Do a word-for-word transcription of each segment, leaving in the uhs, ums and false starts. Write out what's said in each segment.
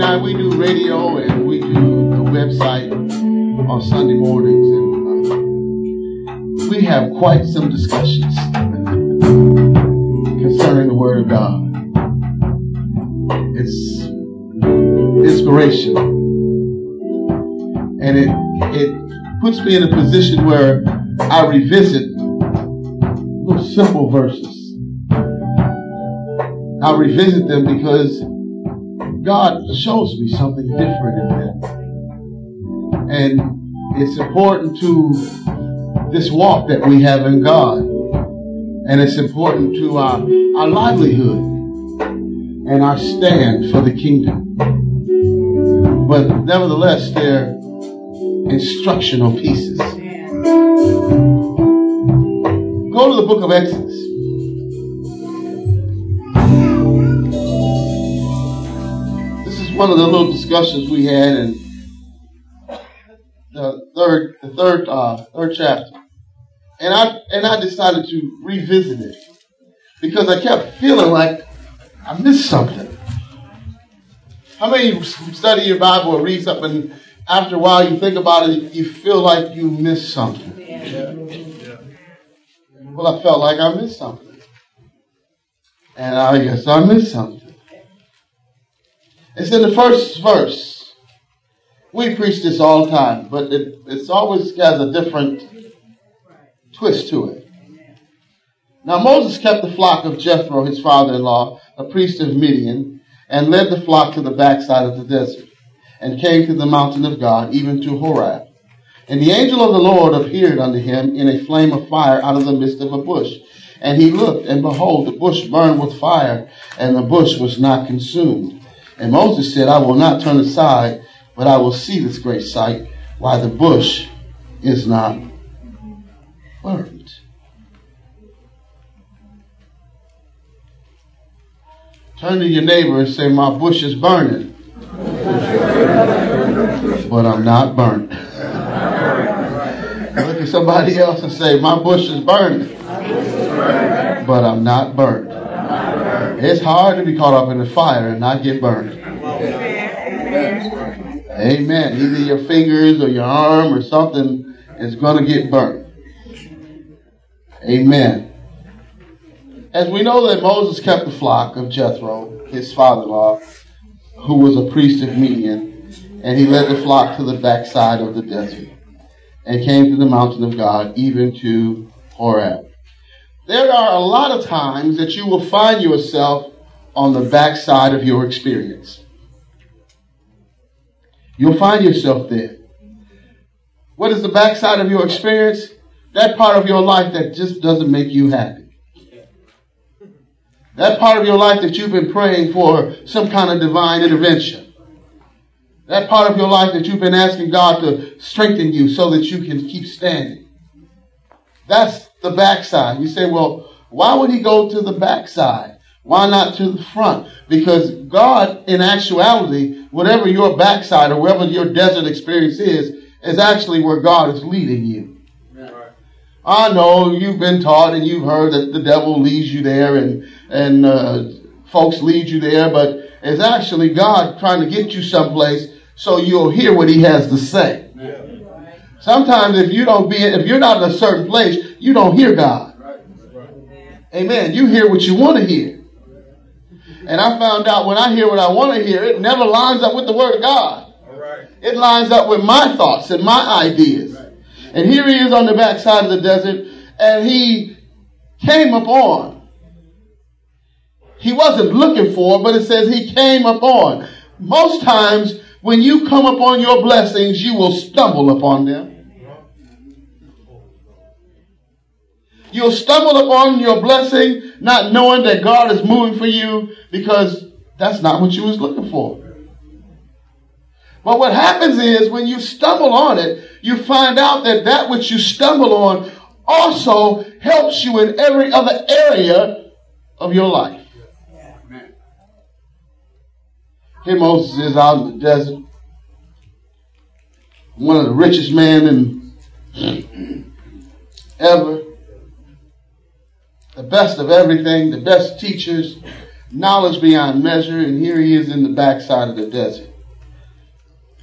night we do radio and we do the website on Sunday mornings, and uh, we have quite some discussions concerning the Word of God. It's inspiration, and it it puts me in a position where I revisit little simple verses. I revisit them because God shows me something different in them. And it's important to this walk that we have in God. And it's important to our, our livelihood and our stand for the kingdom. But nevertheless, they're instructional pieces. Go to the book of Exodus. One of the little discussions we had in the third, the third, uh, third chapter, and I and I decided to revisit it because I kept feeling like I missed something. How many study your Bible or read something, and after a while you think about it, you feel like you missed something? Yeah. Well, I felt like I missed something, and I guess I missed something. It's in the first verse. We preach this all the time, but it it's always has a different twist to it. Now Moses kept the flock of Jethro, his father-in-law, a priest of Midian, and led the flock to the backside of the desert, and came to the mountain of God, even to Horeb. And the angel of the Lord appeared unto him in a flame of fire out of the midst of a bush. And he looked, and behold, the bush burned with fire, and the bush was not consumed. And Moses said, I will not turn aside, but I will see this great sight, why the bush is not burned. Turn to your neighbor and say, my bush is burning, but I'm not burnt. Look at somebody else and say, my bush is burning, but I'm not burnt. It's hard to be caught up in the fire and not get burned. Amen. Amen. Either your fingers or your arm or something is going to get burnt. Amen. As we know that Moses kept the flock of Jethro, his father-in-law, who was a priest of Midian, and he led the flock to the backside of the desert and came to the mountain of God, even to Horeb. There are a lot of times that you will find yourself on the backside of your experience. You'll find yourself there. What is the backside of your experience? That part of your life that just doesn't make you happy. That part of your life that you've been praying for some kind of divine intervention. That part of your life that you've been asking God to strengthen you so that you can keep standing. That's the backside. You say, well, why would he go to the backside? Why not to the front? Because God, in actuality, whatever your backside or wherever your desert experience is, is actually where God is leading you. Right. I know you've been taught and you've heard that the devil leads you there and, and uh, folks lead you there, but it's actually God trying to get you someplace so you'll hear what he has to say. Yeah. Sometimes if you don't be, if you're not in a certain place, you don't hear God. Amen. You hear what you want to hear. And I found out when I hear what I want to hear, it never lines up with the Word of God. It lines up with my thoughts and my ideas. And here he is on the backside of the desert, and he came upon. He wasn't looking for, but it says he came upon. Most times when you come upon your blessings, you will stumble upon them. You'll stumble upon your blessing not knowing that God is moving for you because that's not what you was looking for. But what happens is when you stumble on it, you find out that that which you stumble on also helps you in every other area of your life. Here Moses is out in the desert. One of the richest men in ever. The best of everything, the best teachers, knowledge beyond measure, and here he is in the backside of the desert.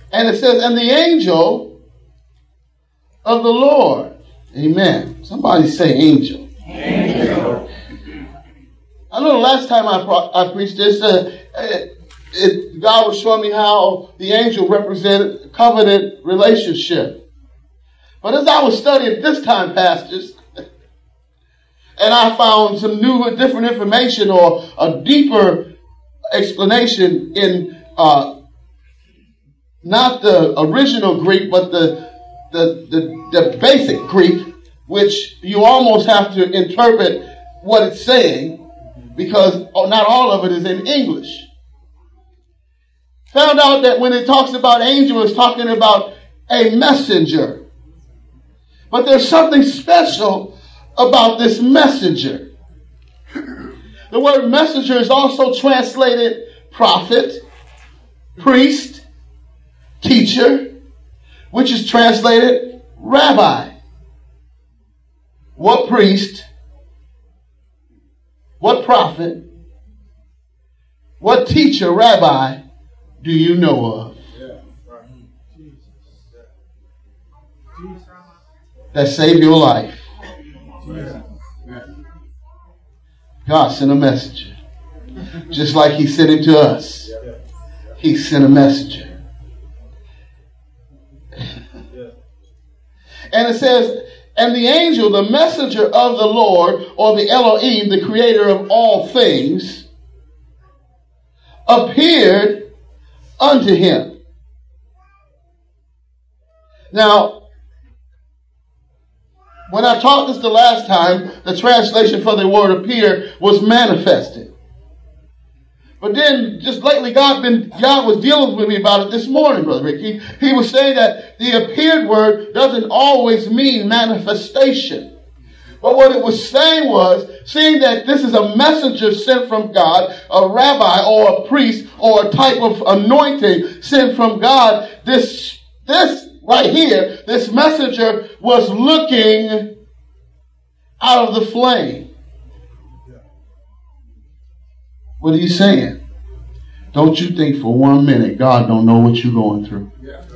And it says, and the angel of the Lord. Amen. Somebody say angel. Angel. I know the last time I, pro- I preached this, uh, it, it, God was showing me how the angel represented covenant relationship. But as I was studying this time, pastors, and I found some new and different information or a deeper explanation in uh, not the original Greek, but the, the, the, the basic Greek, which you almost have to interpret what it's saying, because not all of it is in English. Found out that when it talks about angel, it's talking about a messenger. But there's something special about this messenger. The word messenger is also translated prophet, priest, teacher, which is translated rabbi. What priest, what prophet, what teacher, rabbi do you know of that saved your life? God sent a messenger. Just like he sent him to us. He sent a messenger. And it says, and the angel, the messenger of the Lord, or the Elohim, the creator of all things, appeared unto him. Now, when I taught this the last time, the translation for the word appear was manifested. But then, just lately, God been God was dealing with me about it this morning, Brother Rick. He, he was saying that the appeared word doesn't always mean manifestation. But what it was saying was, seeing that this is a messenger sent from God, a rabbi or a priest or a type of anointing sent from God, this, this right here, this messenger was looking out of the flame. What are you saying? Don't you think for one minute God don't know what you're going through.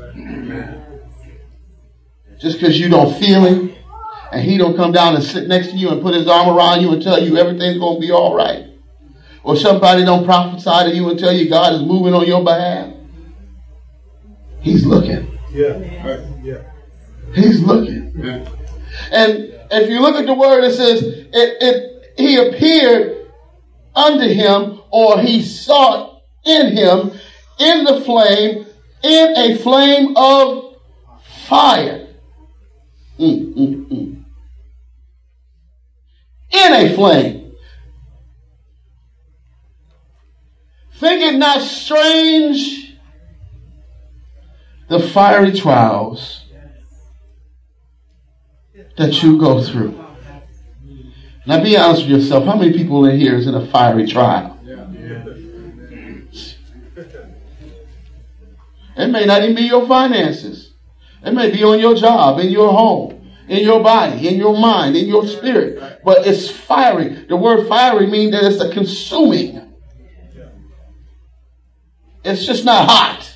Just because you don't feel him and he don't come down and sit next to you and put his arm around you and tell you everything's going to be all right. Or somebody don't prophesy to you and tell you God is moving on your behalf. He's looking. Yeah. Yeah. He's looking. Yeah. And if you look at the word, it says, it, it, he appeared unto him, or he saw in him, in the flame, in a flame of fire. Mm, mm, mm. In a flame. Think it not strange, the fiery trials that you go through. Now be honest with yourself. How many people in here is in a fiery trial? Yeah. It may not even be your finances. It may be on your job, in your home, in your body, in your mind, in your spirit. But it's fiery. The word fiery means that it's a consuming. It's just not hot.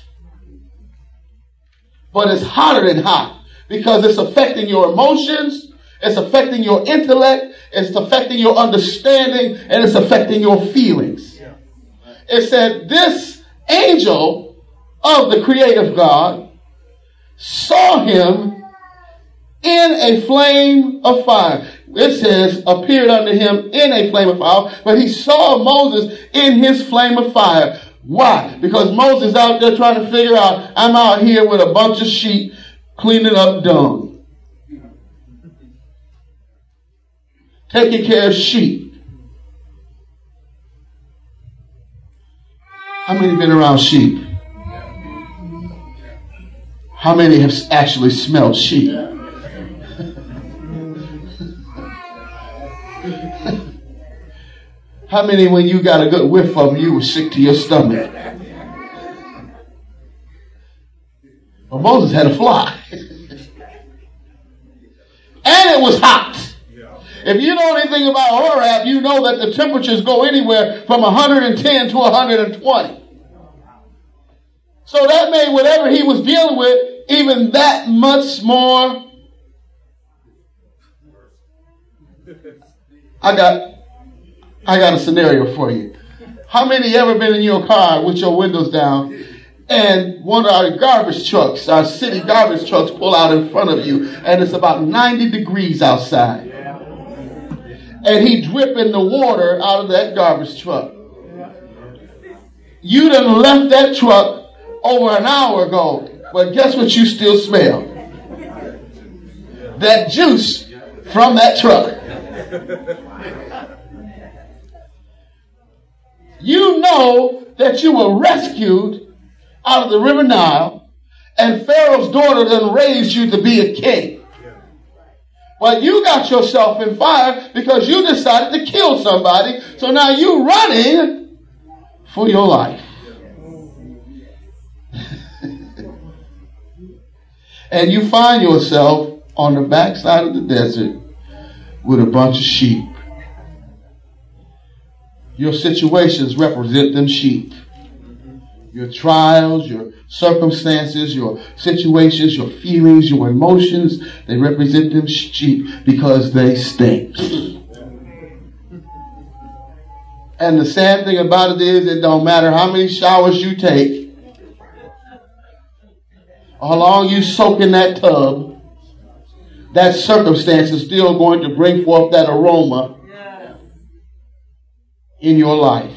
But it's hotter than hot because it's affecting your emotions. It's affecting your intellect. It's affecting your understanding. And it's affecting your feelings. It said this angel of the creative God saw him in a flame of fire. It says appeared unto him in a flame of fire. But he saw Moses in his flame of fire. Why? Because Moses out there trying to figure out, I'm out here with a bunch of sheep cleaning up dung. Taking care of sheep. How many have been around sheep? How many have actually smelled sheep? How many, when you got a good whiff of them, you were sick to your stomach? Well, Moses had a fly. And it was hot. If you know anything about Horeb, you know that the temperatures go anywhere from one hundred ten to one hundred twenty. So that made whatever he was dealing with even that much more. I got, I got a scenario for you. How many ever been in your car with your windows down and one of our garbage trucks, our city garbage trucks, pull out in front of you and it's about ninety degrees outside? And he dripping the water out of that garbage truck. You done left that truck over an hour ago, but guess what you still smell? That juice from that truck. You know that you were rescued out of the river Nile, and Pharaoh's daughter done raised you to be a king. But you got yourself in fire because you decided to kill somebody. So now you're running for your life. And you find yourself on the backside of the desert with a bunch of sheep. Your situations represent them sheep. Your trials, your circumstances, your situations, your feelings, your emotions, they represent them sheep because they stink. And the sad thing about it is, it don't matter how many showers you take, or how long you soak in that tub, that circumstance is still going to bring forth that aroma in your life.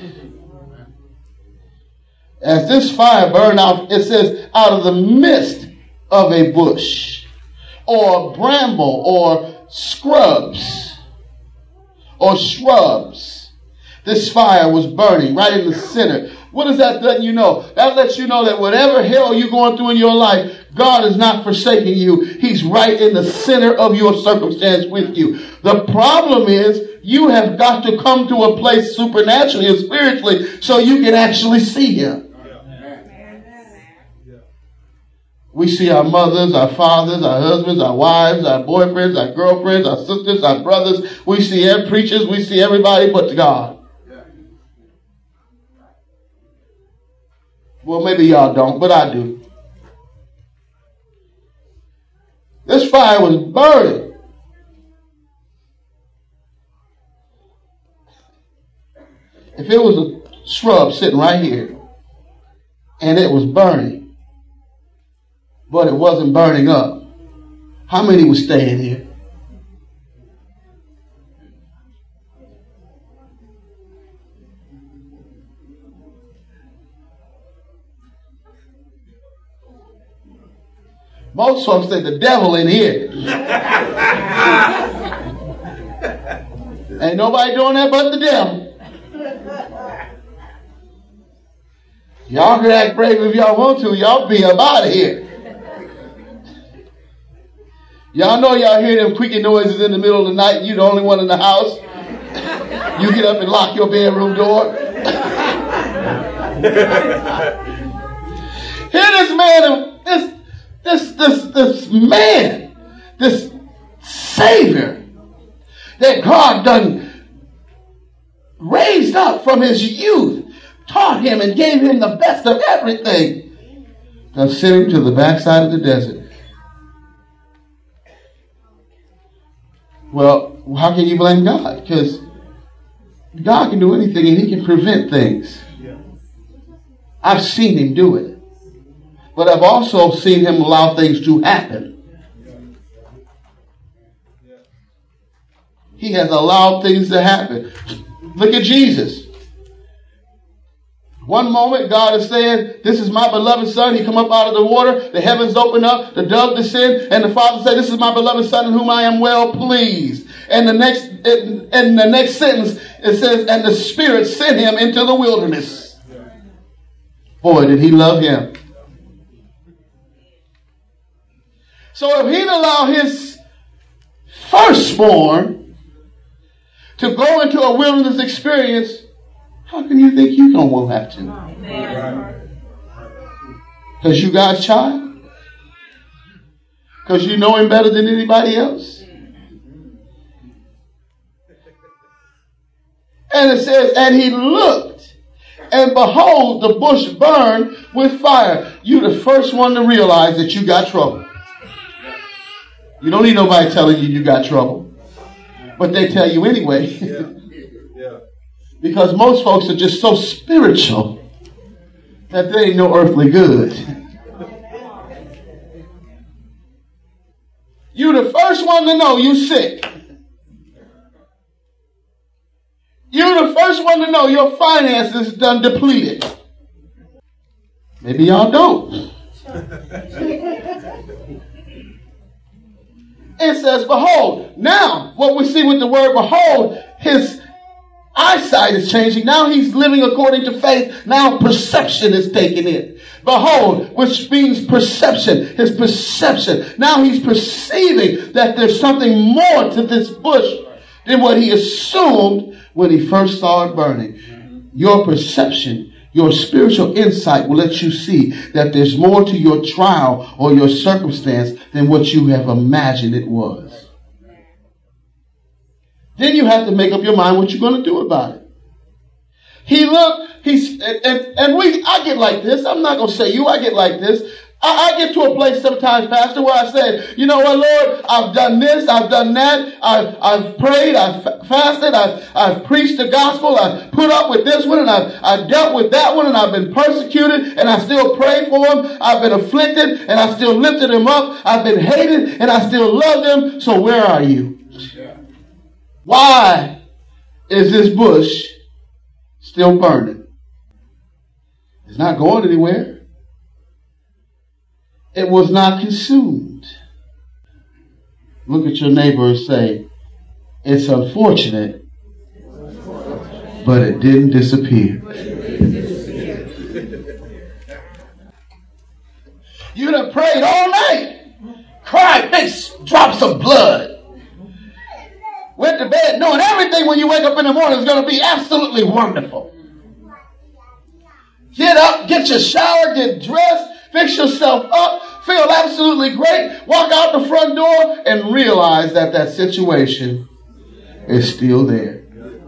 As this fire burned out, it says, out of the midst of a bush, or bramble, or scrubs, or shrubs, this fire was burning right in the center. What does that let you know? That lets you know that whatever hell you're going through in your life, God is not forsaking you. He's right in the center of your circumstance with you. The problem is, you have got to come to a place supernaturally and spiritually so you can actually see Him. We see our mothers, our fathers, our husbands, our wives, our boyfriends, our girlfriends, our sisters, our brothers. We see every preachers, we see everybody but God. Well, maybe y'all don't, but I do. This fire was burning. If it was a shrub sitting right here and it was burning, but it wasn't burning up, how many would stay in here? Most folks say the devil in here. Ain't nobody doing that but the devil. Y'all can act brave if y'all want to. Y'all be up out of here. Y'all know y'all hear them creaking noises in the middle of the night. You the only one in the house. You get up and lock your bedroom door. Here this man, this This, this, this man, this Savior that God done raised up from his youth, taught him and gave him the best of everything, to send him to the backside of the desert. Well, how can you blame God? Because God can do anything and He can prevent things. I've seen Him do it. But I've also seen Him allow things to happen. He has allowed things to happen. Look at Jesus. One moment God is saying, this is my beloved Son. He come up out of the water. The heavens open up. The dove descend. And the Father said, this is my beloved Son in whom I am well pleased. And the next, in the next sentence, it says, and the Spirit sent Him into the wilderness. Boy, did He love Him. So if He'd allow His firstborn to go into a wilderness experience, how can you think you don't want have to? Because you God's child? Because you know Him better than anybody else? And it says, and He looked, and behold, the bush burned with fire. You're the first one to realize that you got trouble. You don't need nobody telling you you got trouble. But they tell you anyway. Yeah. Yeah. Because most folks are just so spiritual that they ain't no earthly good. You're the first one to know you sick. You're the first one to know your finances done depleted. Maybe y'all don't. It says, behold. Now, what we see with the word behold, his eyesight is changing. Now he's living according to faith. Now perception is taken in. Behold, which means perception. His perception. Now he's perceiving that there's something more to this bush than what he assumed when he first saw it burning. Your perception, your spiritual insight will let you see that there's more to your trial or your circumstance than what you have imagined it was. Then you have to make up your mind what you're going to do about it. He looked, he's, and, and, and we, I get like this. I'm not going to say you, I get like this. I, I get to a place sometimes, Pastor, where I say, you know what, Lord, I've done this, I've done that, I've, I've prayed, I've fasted, I've, I've preached the gospel, I've put up with this one, and I've, I've dealt with that one, and I've been persecuted, and I still pray for them. I've been afflicted, and I still lifted them up. I've been hated, and I still love them. So where are you? Why is this bush still burning? It's not going anywhere. It was not consumed. Look at your neighbor and say, it's unfortunate, but it didn't disappear. You done prayed all night, cried big drops of blood, went to bed knowing everything when you wake up in the morning is going to be absolutely wonderful. Get up, get your shower, get dressed, fix yourself up, feel absolutely great, walk out the front door and realize that that situation is still there.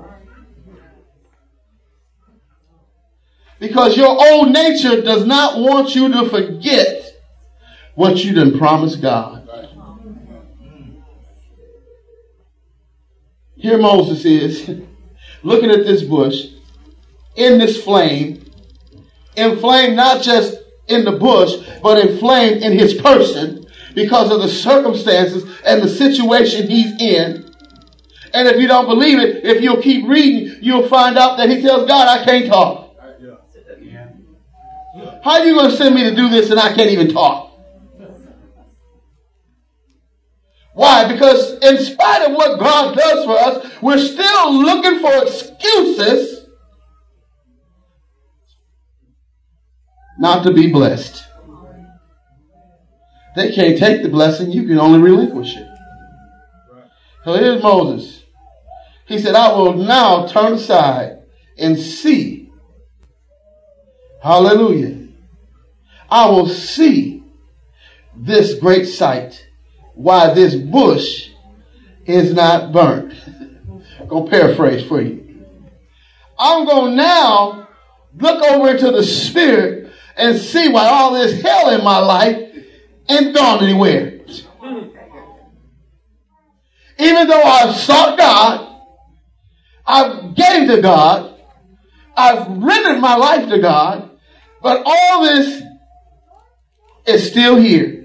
Because your old nature does not want you to forget what you done promised God. Here Moses is, looking at this bush, in this flame, inflamed not just in the bush, but inflamed in his person because of the circumstances and the situation he's in. And if you don't believe it, if you'll keep reading, you'll find out that he tells God, I can't talk. How are you going to send me to do this and I can't even talk? Why? Because in spite of what God does for us, we're still looking for excuses not to be blessed. They can't take the blessing. You can only relinquish it. So here's Moses. He said, I will now turn aside and see. Hallelujah. I will see this great sight. Why this bush is not burnt. I'm going to paraphrase for you. I'm going to now look over into the spirit and see why all this hell in my life ain't gone anywhere. Even though I've sought God, I've gave to God, I've rendered my life to God, but all this is still here.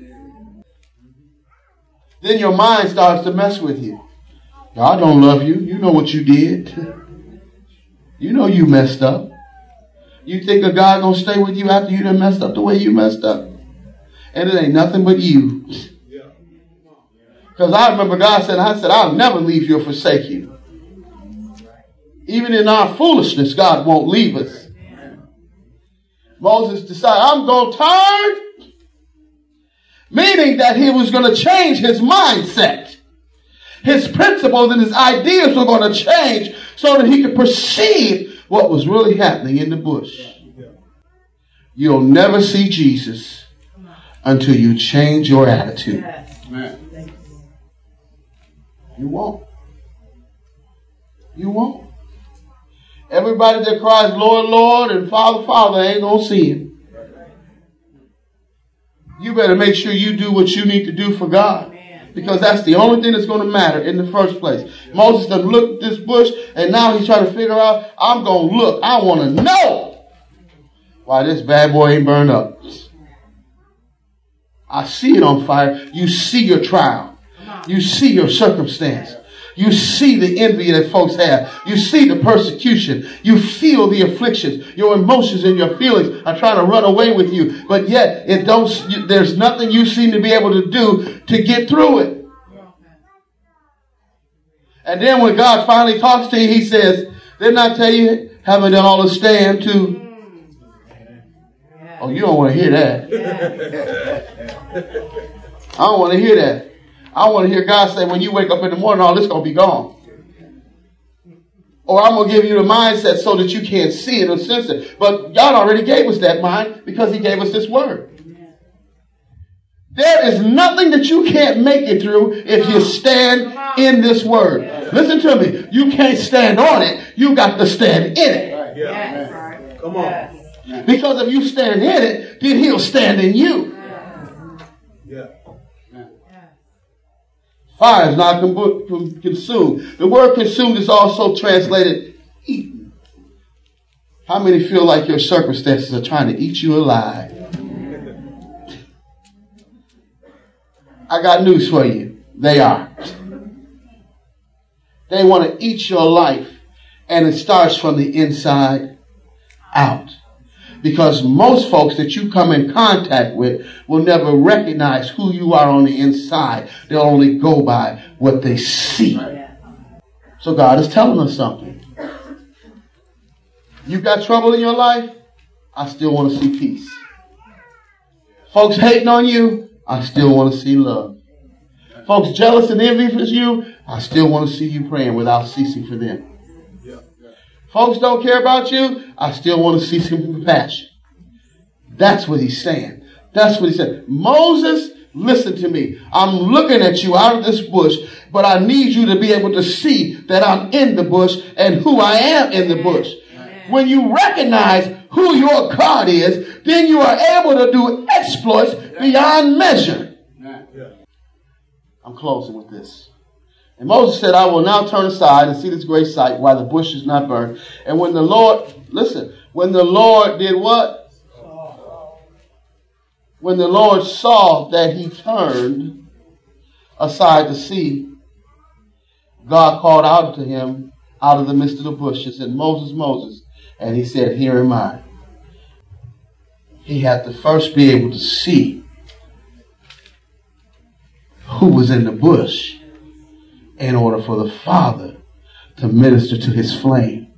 Then your mind starts to mess with you. God don't love you. You know what you did. You know you messed up. You think a God gonna stay with you after you done messed up the way you messed up? And it ain't nothing but you. Because I remember God said, I said, I'll never leave you or forsake you. Even in our foolishness, God won't leave us. Moses decided, I'm going to turn. Meaning that he was going to change his mindset. His principles and his ideas were going to change so that he could perceive what was really happening in the bush. You'll never see Jesus until you change your attitude. You won't. You won't. Everybody that cries, Lord, Lord, and Father, Father ain't going to see him. You better make sure you do what you need to do for God. Because that's the only thing that's going to matter in the first place. Moses done looked at this bush, and now he's trying to figure out, I'm going to look. I want to know why this bad boy ain't burned up. I see it on fire. You see your trial. You see your circumstance. You see the envy that folks have. You see the persecution. You feel the afflictions. Your emotions and your feelings are trying to run away with you. But yet, it don't. There's nothing you seem to be able to do to get through it. And then when God finally talks to you, he says, didn't I tell you, haven't done all the stand to... Oh, you don't want to hear that. I don't want to hear that. I want to hear God say, when you wake up in the morning, all this is going to be gone. Or I'm going to give you the mindset so that you can't see it or sense it. But God already gave us that mind because he gave us this word. There is nothing that you can't make it through if you stand in this word. Listen to me. You can't stand on it. You got to stand in it. Yes. Come on. Because if you stand in it, then he'll stand in you. Yeah. Fire is not consumed. The word consumed is also translated eaten. How many feel like your circumstances are trying to eat you alive? I got news for you. They are. They want to eat your life, and it starts from the inside out. Because most folks that you come in contact with will never recognize who you are on the inside. They'll only go by what they see. So God is telling us something. You got trouble in your life? I still want to see peace. Folks hating on you? I still want to see love. Folks jealous and envious of you? I still want to see you praying without ceasing for them. Folks don't care about you? I still want to see some compassion. That's what he's saying. That's what he said. Moses, listen to me. I'm looking at you out of this bush, but I need you to be able to see that I'm in the bush and who I am in the bush. When you recognize who your God is, then you are able to do exploits beyond measure. I'm closing with this. And Moses said, I will now turn aside and see this great sight while the bush is not burned. And when the Lord, listen, when the Lord did what? When the Lord saw that he turned aside to see, God called out to him out of the midst of the bush and said, Moses, Moses. And he said, here am I. He had to first be able to see who was in the bush in order for the Father to minister to his flame.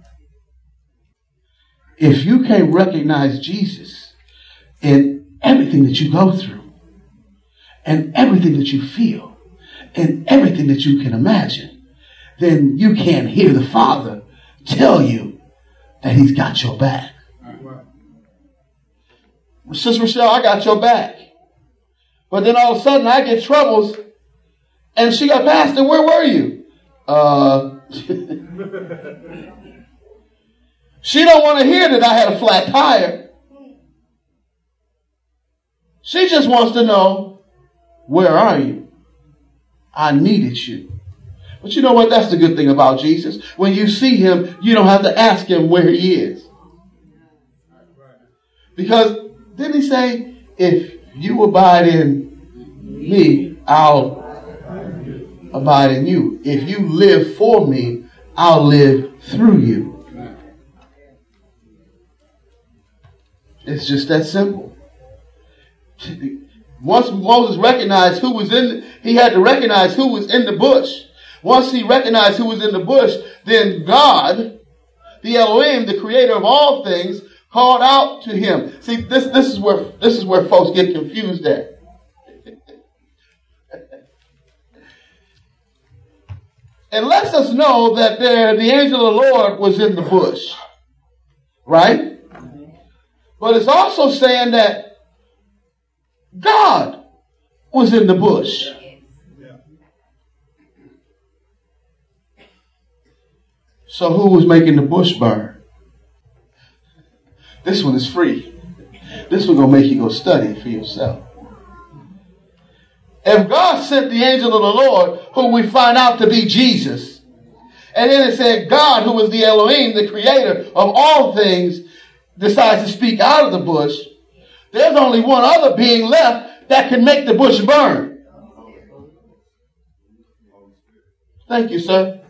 If you can't recognize Jesus in everything that you go through, and everything that you feel, and everything that you can imagine, then you can't hear the Father tell you that he's got your back. Sister Rochelle, I got your back. But then all of a sudden I get troubles. And she got, Pastor, where were you? Uh, she don't want to hear that I had a flat tire. She just wants to know, where are you? I needed you. But you know what? That's the good thing about Jesus. When you see him, you don't have to ask him where he is. Because didn't he say, if you abide in me, I'll abide in you. If you live for me, I'll live through you. It's just that simple. Once Moses recognized who was in, he had to recognize who was in the bush. Once he recognized who was in the bush, then God, the Elohim, the creator of all things, called out to him. See, this, this is where, this is where folks get confused at. It lets us know that there, the angel of the Lord was in the bush. Right? But it's also saying that God was in the bush. So who was making the bush burn? This one is free. This one going to make you go study for yourself. If God sent the angel of the Lord, who we find out to be Jesus, and then it said God, who is the Elohim, the creator of all things, decides to speak out of the bush, there's only one other being left that can make the bush burn. Thank you, sir.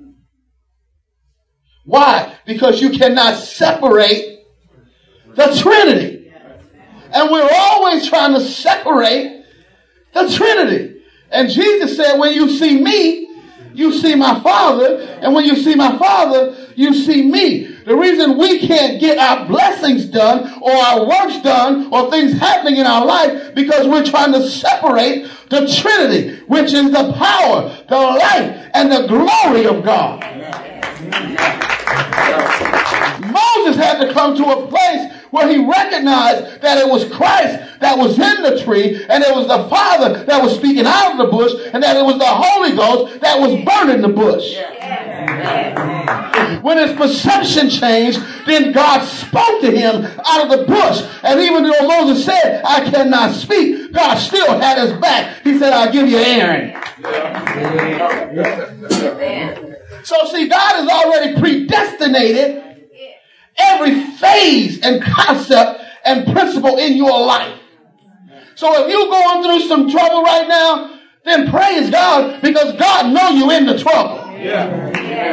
Why? Because you cannot separate the Trinity. And we're always trying to separate the Trinity. And Jesus said, when you see me, you see my Father. And when you see my Father, you see me. The reason we can't get our blessings done or our works done or things happening in our life because we're trying to separate the Trinity, which is the power, the life, and the glory of God. Moses had to come to a place where he recognized that it was Christ that was in the tree, and it was the Father that was speaking out of the bush, and that it was the Holy Ghost that was burning the bush. When his perception changed, then God spoke to him out of the bush. And even though Moses said, I cannot speak, God still had his back. He said, I'll give you Aaron. So see, God has already predestinated every phase and concept and principle in your life. So if you're going through some trouble right now, then praise God, because God knows you in the trouble. Yeah.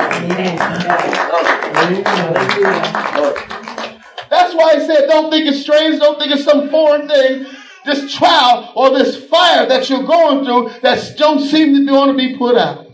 That's why he said, don't think it's strange, don't think it's some foreign thing. This trial or this fire that you're going through that don't seem to want to be put out.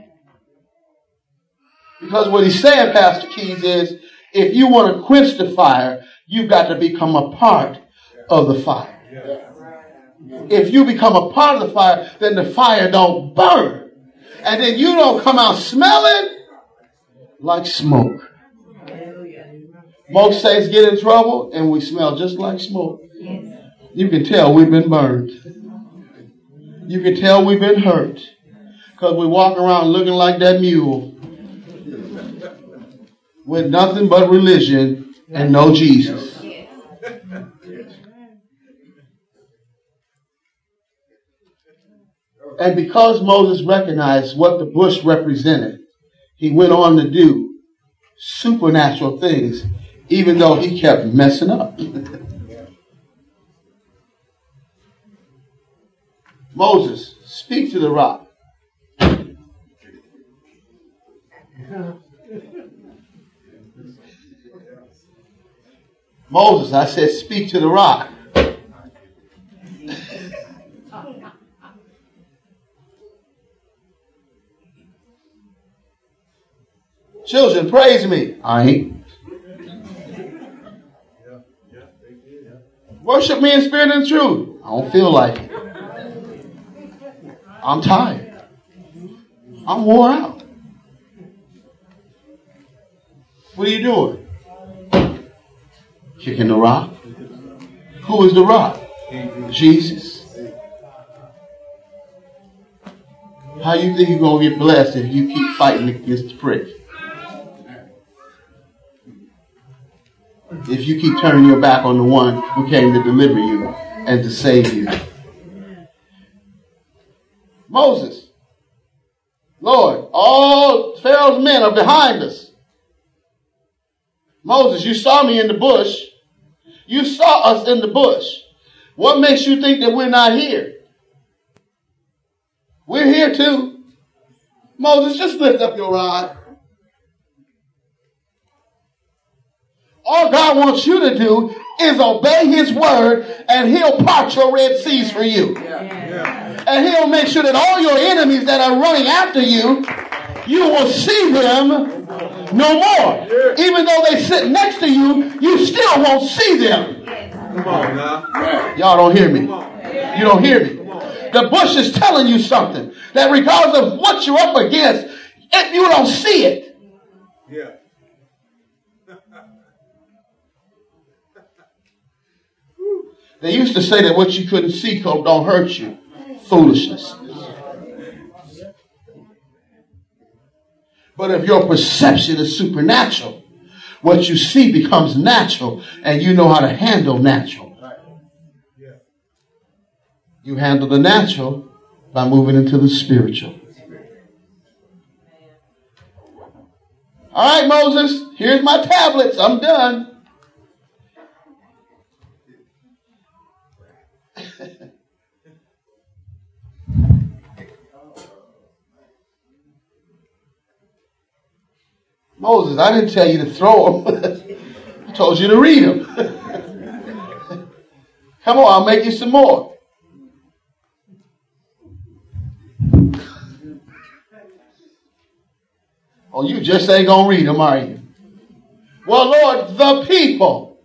Because what he's saying, Pastor Keys, is if you want to quench the fire, you've got to become a part of the fire. If you become a part of the fire, then the fire don't burn. And then you don't come out smelling like smoke. Most saints get in trouble and we smell just like smoke. You can tell we've been burned. You can tell we've been hurt. Because we walk around looking like that mule with nothing but religion and no Jesus. And because Moses recognized what the bush represented, he went on to do supernatural things, even though he kept messing up. Moses, speak to the rock. Moses, I said, speak to the rock. Children, praise me. I ain't. Worship me in spirit and truth. I don't feel like it. I'm tired. I'm wore out. What are you doing? Kicking the rock. Who is the rock? Jesus. How you think you're going to get blessed if you keep fighting against the prick? If you keep turning your back on the one who came to deliver you and to save you. Moses, Lord, all Pharaoh's men are behind us. Moses, you saw me in the bush. You saw us in the bush. What makes you think that we're not here? We're here too. Moses, just lift up your rod. All God wants you to do is obey his word, and he'll part your Red Seas for you. Yeah. Yeah. And he'll make sure that all your enemies that are running after you, you will see them no more. Yeah. Even though they sit next to you, you still won't see them. Come on now. Y'all don't hear me. You don't hear me. The bush is telling you something, that regardless of what you're up against, if you don't see it. Yeah. They used to say that what you couldn't see don't hurt you. Foolishness. But if your perception is supernatural, what you see becomes natural, and you know how to handle natural. You handle the natural by moving into the spiritual. All right, Moses, here's my tablets. I'm done. Moses, I didn't tell you to throw them. I told you to read them. Come on, I'll make you some more. Oh, you just ain't going to read them, are you? Well, Lord, the people.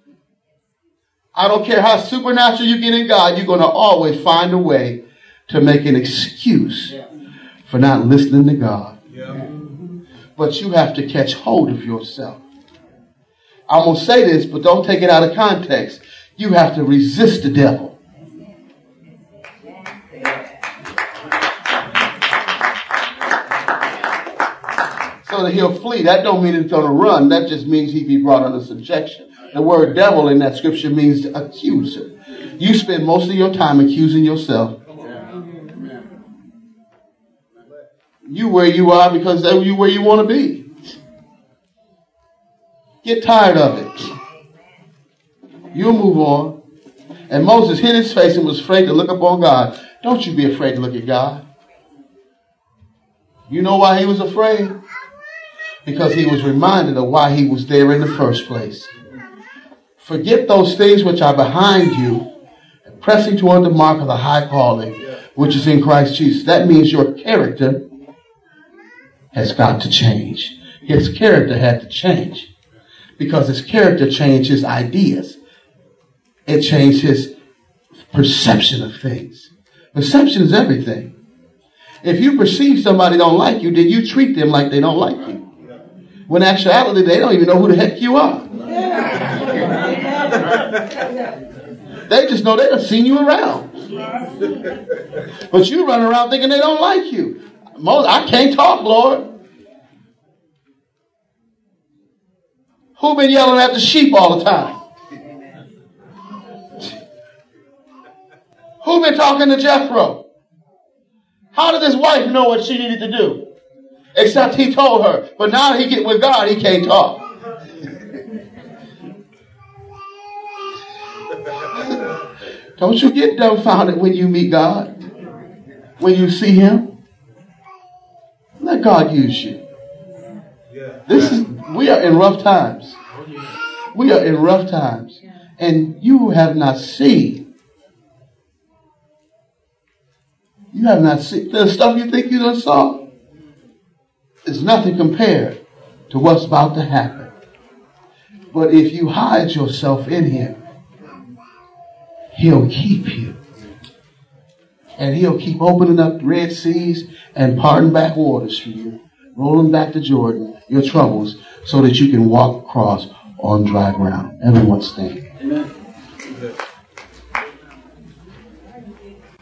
I don't care how supernatural you get in God, you're going to always find a way to make an excuse for not listening to God. Yeah. But you have to catch hold of yourself. I'm going to say this, but don't take it out of context. You have to resist the devil. So that he'll flee. That don't mean he's going to run. That just means he'd be brought under subjection. The word devil in that scripture means accuser. You spend most of your time accusing yourself. You where you are because that's you where you want to be. Get tired of it. You'll move on. And Moses hid his face and was afraid to look upon God. Don't you be afraid to look at God. You know why he was afraid? Because he was reminded of why he was there in the first place. Forget those things which are behind you, pressing toward the mark of the high calling, which is in Christ Jesus. That means your character has got to change. His character had to change. Because his character changed his ideas. It changed his perception of things. Perception is everything. If you perceive somebody don't like you, then you treat them like they don't like you. When in actuality, they don't even know who the heck you are. They just know they done seen you around. But you run around thinking they don't like you. I can't talk, Lord. Who been yelling at the sheep all the time? Who been talking to Jethro? How did his wife know what she needed to do? Except he told her. But now he get with God, he can't talk. Don't you get dumbfounded when you meet God? When you see him? Let God use you. This is we are in rough times. We are in rough times. And you have not seen. You have not seen the stuff you think you done saw. It's nothing compared to what's about to happen. But if you hide yourself in him, he'll keep you. And he'll keep opening up Red Seas and parting back waters for you. Rolling back to Jordan, your troubles, so that you can walk across on dry ground. Everyone stand. Amen.